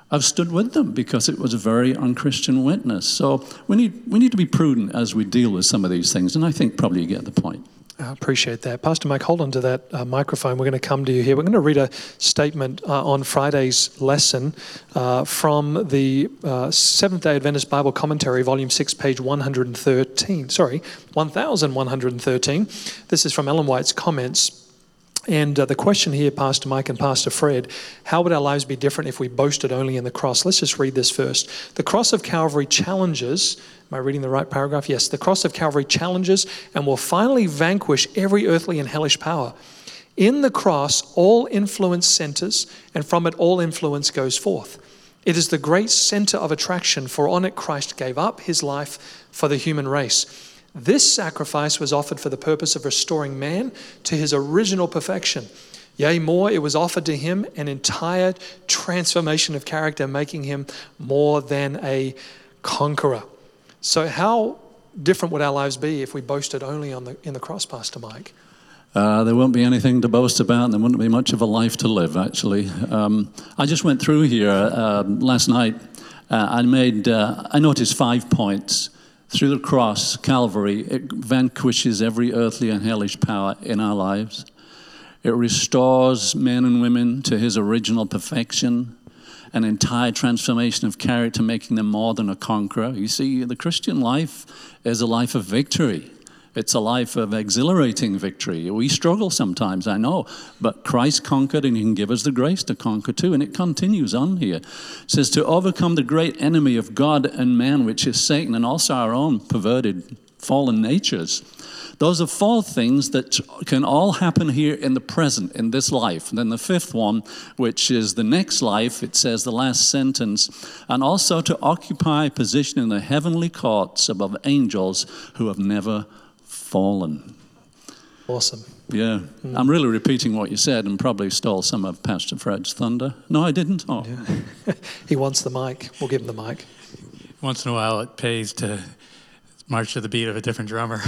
D: I've stood with them because it was a very unchristian witness. So we need we need to be prudent as we deal with some of these things, and I think probably you get the point.
C: I appreciate that. Pastor Mike, hold on to that uh, microphone. We're going to come to you here. We're going to read a statement uh, on Friday's lesson uh, from the uh, Seventh-day Adventist Bible Commentary, Volume six, page one hundred thirteen. Sorry, one thousand one hundred thirteen. This is from Ellen White's comments. And uh, the question here, Pastor Mike and Pastor Fred, how would our lives be different if we boasted only in the cross? Let's just read this first. The cross of Calvary challenges, am I reading the right paragraph? Yes, the cross of Calvary challenges and will finally vanquish every earthly and hellish power. In the cross, all influence centers, and from it all influence goes forth. It is the great center of attraction, for on it Christ gave up his life for the human race. This sacrifice was offered for the purpose of restoring man to his original perfection. Yea, more, it was offered to him an entire transformation of character, making him more than a conqueror. So how different would our lives be if we boasted only on the in the cross, Pastor Mike?
D: Uh, there won't be anything to boast about, and there wouldn't be much of a life to live, actually. Um, I just went through here uh, last night. Uh, I made, uh, I noticed five points. Through the cross, Calvary, it vanquishes every earthly and hellish power in our lives. It restores men and women to his original perfection, an entire transformation of character, making them more than a conqueror. You see, the Christian life is a life of victory. It's a life of exhilarating victory. We struggle sometimes, I know, but Christ conquered, and he can give us the grace to conquer too. And it continues on here. It says, to overcome the great enemy of God and man, which is Satan, and also our own perverted, fallen natures. Those are four things that can all happen here in the present, in this life. And then the fifth one, which is the next life, it says the last sentence, and also to occupy a position in the heavenly courts above angels who have never fallen.
C: Awesome.
D: Yeah. Mm. I'm really repeating what you said and probably stole some of Pastor Fred's thunder. No, I didn't. Oh.
C: Yeah. He wants the mic. We'll give him the mic.
F: Once in a while it pays to march to the beat of a different drummer.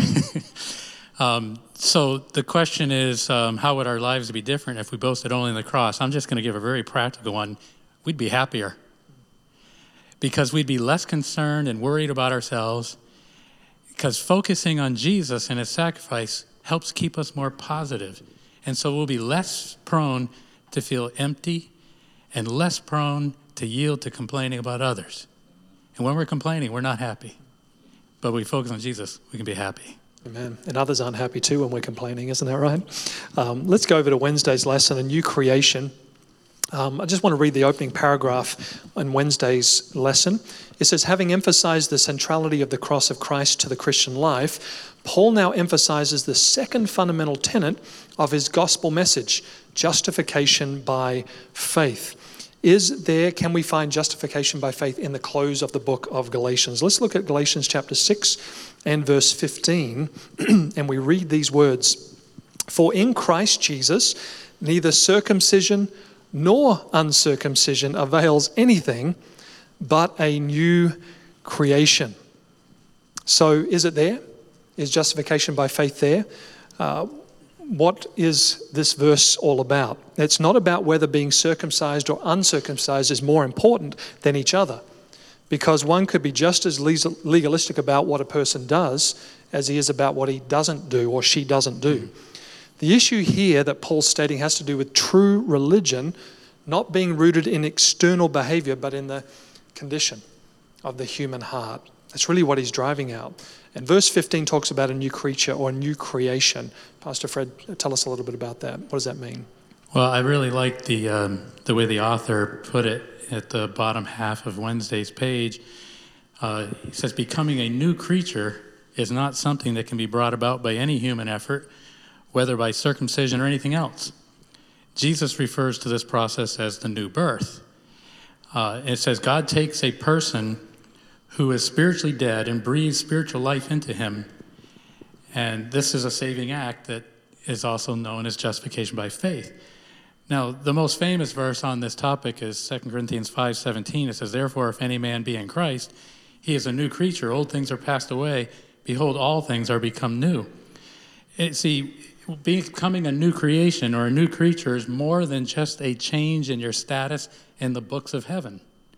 F: um, so the question is, um, how would our lives be different if we boasted only in the cross? I'm just going to give a very practical one. We'd be happier because we'd be less concerned and worried about ourselves, because focusing on Jesus and his sacrifice helps keep us more positive. And so we'll be less prone to feel empty and less prone to yield to complaining about others. And when we're complaining, we're not happy. But we focus on Jesus, we can be happy.
C: Amen. And others aren't happy too when we're complaining, isn't that right? Um, let's go over to Wednesday's lesson, a new creation. Um, I just want to read the opening paragraph in Wednesday's lesson. It says, having emphasized the centrality of the cross of Christ to the Christian life, Paul now emphasizes the second fundamental tenet of his gospel message, justification by faith. Is there, can we find justification by faith in the close of the book of Galatians? Let's look at Galatians chapter six and verse fifteen, and we read these words. For in Christ Jesus, neither circumcision nor uncircumcision avails anything, but a new creation. So is it there? Is justification by faith there? Uh, what is this verse all about? It's not about whether being circumcised or uncircumcised is more important than each other, because one could be just as legalistic about what a person does as he is about what he doesn't do or she doesn't do. The issue here that Paul's stating has to do with true religion not being rooted in external behavior, but in the condition of the human heart. That's really what he's driving out. And verse fifteen talks about a new creature or a new creation. Pastor Fred, tell us a little bit about that. What does that mean?
F: Well, I really like the um, the way the author put it at the bottom half of Wednesday's page. Uh, he says, becoming a new creature is not something that can be brought about by any human effort, whether by circumcision or anything else. Jesus refers to this process as the new birth. Uh, it says God takes a person who is spiritually dead and breathes spiritual life into him. And this is a saving act that is also known as justification by faith. Now, the most famous verse on this topic is Second Corinthians five seventeen. It says, therefore, if any man be in Christ, he is a new creature. Old things are passed away. Behold, all things are become new. It, see, becoming a new creation or a new creature is more than just a change in your status in the books of heaven.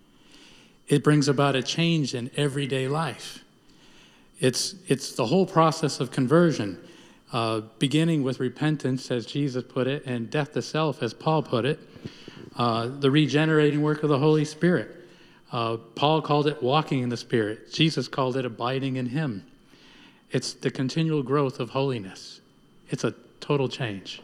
F: it brings about a change in everyday life. It's, it's the whole process of conversion, uh, beginning with repentance, as Jesus put it, and death to self, as Paul put it, uh, the regenerating work of the Holy Spirit. Uh, Paul called it walking in the Spirit. Jesus called it abiding in him. It's the continual growth of holiness. It's a total change.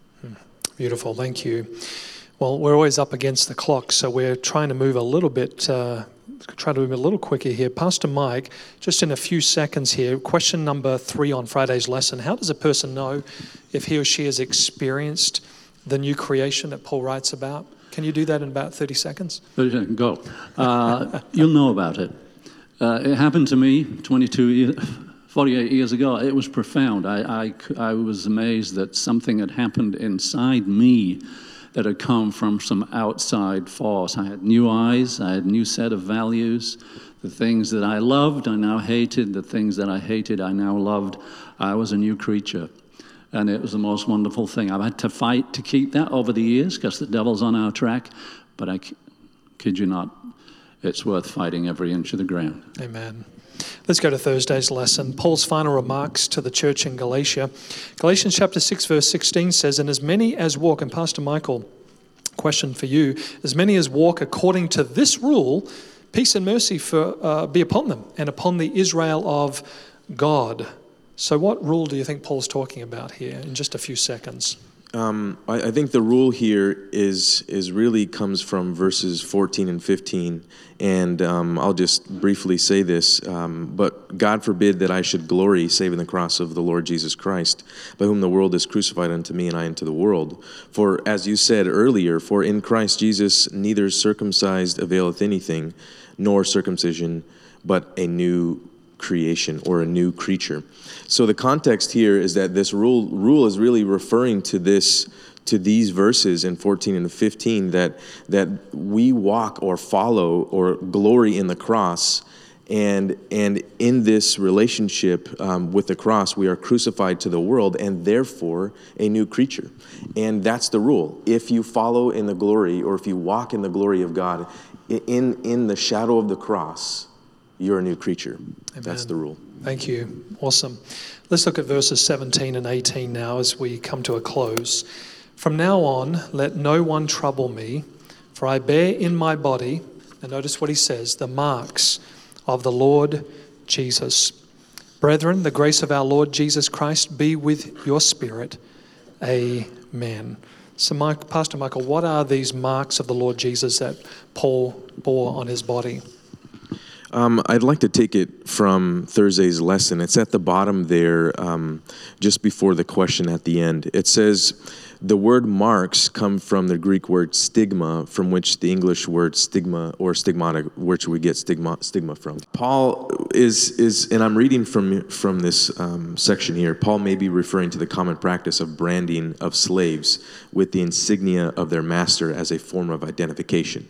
C: Beautiful, thank you. Well, we're always up against the clock, so we're trying to move a little bit, uh, try to move a little quicker here. Pastor Mike, just in a few seconds here, question number three on Friday's lesson. How does a person know if he or she has experienced the new creation that Paul writes about? Can you do that in about thirty seconds?
D: thirty seconds, go. Uh, you'll know about it. Uh, it happened to me twenty-two years, forty-eight years ago. It was profound. I, I, I was amazed that something had happened inside me that had come from some outside force. I had new eyes. I had a new set of values. The things that I loved, I now hated. The things that I hated, I now loved. I was a new creature. And it was the most wonderful thing. I've had to fight to keep that over the years because the devil's on our track. But I kid you not, it's worth fighting every inch of the ground.
C: Amen. Let's go to Thursday's lesson. Paul's final remarks to the church in Galatia. Galatians chapter six, verse sixteen says, "And as many as walk," and Pastor Michael, question for you, "as many as walk according to this rule, peace and mercy for, uh, be upon them and upon the Israel of God." So what rule do you think Paul's talking about here in just a few seconds?
E: Um, I, I think the rule here is is really comes from verses fourteen and fifteen, and um, I'll just briefly say this, um, but God forbid that I should glory save in the cross of the Lord Jesus Christ, by whom the world is crucified unto me and I unto the world. For as you said earlier, for in Christ Jesus neither circumcised availeth anything, nor circumcision, but a new creation or a new creature. So the context here is that this rule rule is really referring to this to these verses in fourteen and fifteen, that that we walk or follow or glory in the cross, and and in this relationship um, with the cross we are crucified to the world and therefore a new creature. And that's the rule. If you follow in the glory, or if you walk in the glory of God in in the shadow of the cross, you're a new creature. Amen. That's the rule.
C: Thank you. Awesome. Let's look at verses seventeen and eighteen now as we come to a close. "From now on, let no one trouble me, for I bear in my body," and notice what he says, "the marks of the Lord Jesus. Brethren, the grace of our Lord Jesus Christ be with your spirit. Amen." So, Mike, Pastor Michael, what are these marks of the Lord Jesus that Paul bore on his body?
E: Um, I'd like to take it from Thursday's lesson. It's at the bottom there, um, just before the question at the end. It says, the word marks come from the Greek word stigma, from which the English word stigma or stigmatic, which we get stigma stigma from. Paul is, is and I'm reading from, from this um, section here, Paul may be referring to the common practice of branding of slaves with the insignia of their master as a form of identification.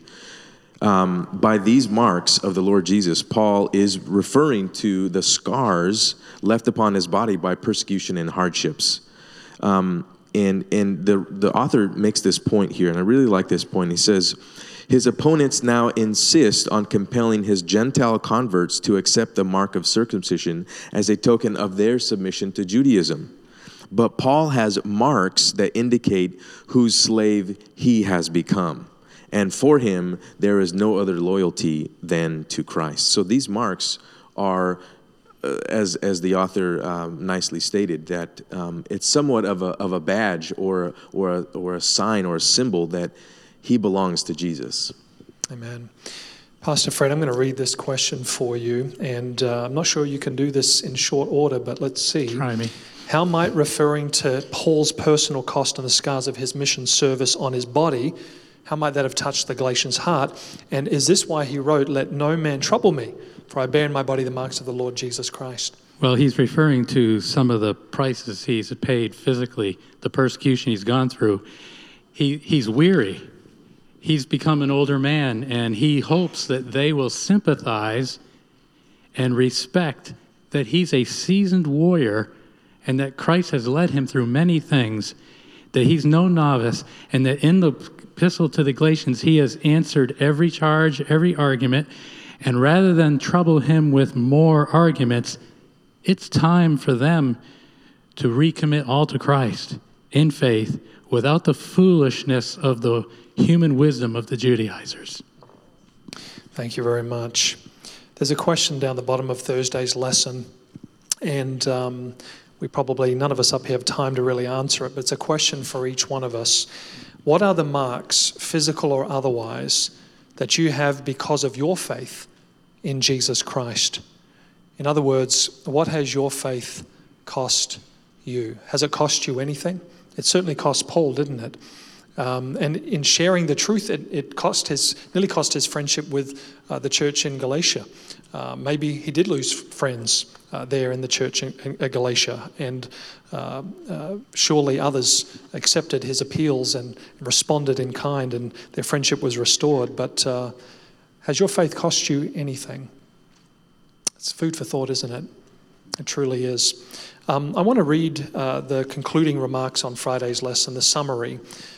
E: Um, by these marks of the Lord Jesus, Paul is referring to the scars left upon his body by persecution and hardships. Um, and and the, the author makes this point here, and I really like this point. He says, his opponents now insist on compelling his Gentile converts to accept the mark of circumcision as a token of their submission to Judaism. But Paul has marks that indicate whose slave he has become. And for him, there is no other loyalty than to Christ. So these marks are, uh, as as the author um, nicely stated, that um, it's somewhat of a of a badge or or a, or a sign or a symbol that he belongs to Jesus.
C: Amen. Pastor Fred, I'm going to read this question for you, and uh, I'm not sure you can do this in short order, but let's see.
F: Try me.
C: How might referring to Paul's personal cost and the scars of his mission service on his body, how might that have touched the Galatians' heart? And is this why he wrote, "Let no man trouble me, for I bear in my body the marks of the Lord Jesus Christ"?
F: Well, he's referring to some of the prices he's paid physically, the persecution he's gone through. He he's weary. He's become an older man, and he hopes that they will sympathize and respect that he's a seasoned warrior and that Christ has led him through many things, that he's no novice, and that in the epistle to the Galatians, he has answered every charge, every argument, And rather than trouble him with more arguments, it's time for them to recommit all to Christ in faith without the foolishness of the human wisdom of the Judaizers.
C: Thank you very much. There's a question down the bottom of Thursday's lesson, and um, we probably, none of us up here have time to really answer it, but it's a question for each one of us. What are the marks, physical or otherwise, that you have because of your faith in Jesus Christ? In other words, what has your faith cost you? Has it cost you anything? It certainly cost Paul, didn't it? Um, and in sharing the truth, it, it cost his, nearly cost his friendship with uh, the church in Galatia. Uh, maybe he did lose friends uh, there in the church in, in Galatia, and uh, uh, surely others accepted his appeals and responded in kind, and their friendship was restored. But uh, has your faith cost you anything? It's food for thought, isn't it? It truly is. Um, I want to read uh, the concluding remarks on Friday's lesson, the summary,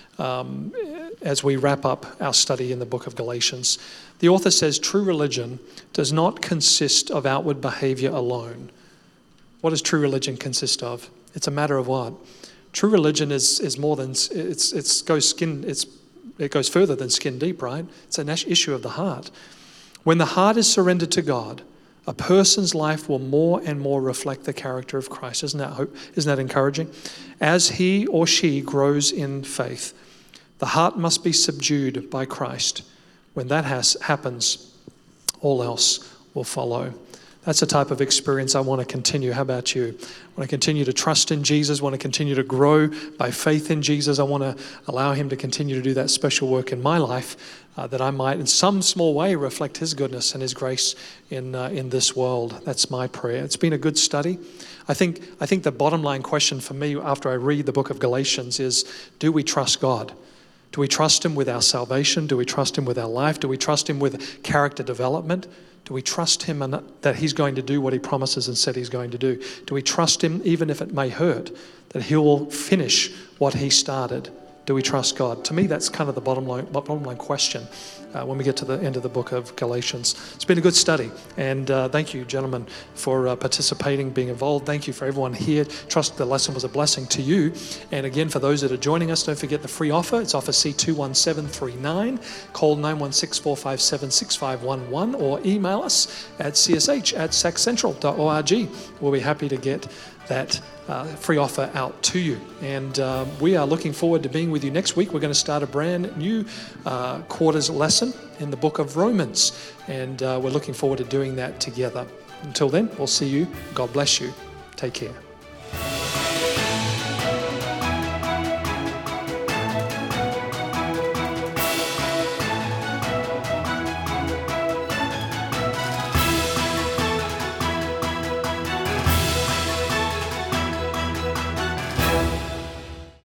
C: um, as we wrap up our study in the book of Galatians. The author says, true religion does not consist of outward behavior alone. What does true religion consist of? It's a matter of what? True religion is is more than, it's it's goes skin, it's it goes further than skin deep, right? It's an issue of the heart. When the heart is surrendered to God, a person's life will more and more reflect the character of Christ. Isn't that hope? Isn't that encouraging? As he or she grows in faith, the heart must be subdued by Christ. When that has, happens, all else will follow. That's the type of experience I want to continue. How about you? I want to continue to trust in Jesus. I want to continue to grow by faith in Jesus. I want to allow him to continue to do that special work in my life, uh, that I might in some small way reflect his goodness and his grace in uh, in this world. That's my prayer. It's been a good study. I think I think the bottom line question for me after I read the book of Galatians is, do we trust God? Do we trust him with our salvation? Do we trust him with our life? Do we trust him with character development? Do we trust him and that he's going to do what he promises and said he's going to do? Do we trust him even if it may hurt, that he will finish what he started? Do we trust God? To me, that's kind of the bottom line, bottom line question uh, when we get to the end of the book of Galatians. It's been a good study, and uh, thank you, gentlemen, for uh, participating, being involved. Thank you for everyone here. Trust the lesson was a blessing to you. And again, for those that are joining us, don't forget the free offer. It's offer C two one seven three nine. Call nine one six, four five seven, six five one one or email us at c s h at sac central dot org. We'll be happy to get that uh, free offer out to you. And uh, we are looking forward to being with you next week. We're going to start a brand new uh, quarters lesson in the book of Romans. And uh, we're looking forward to doing that together. Until then, we'll see you. God bless you. Take care.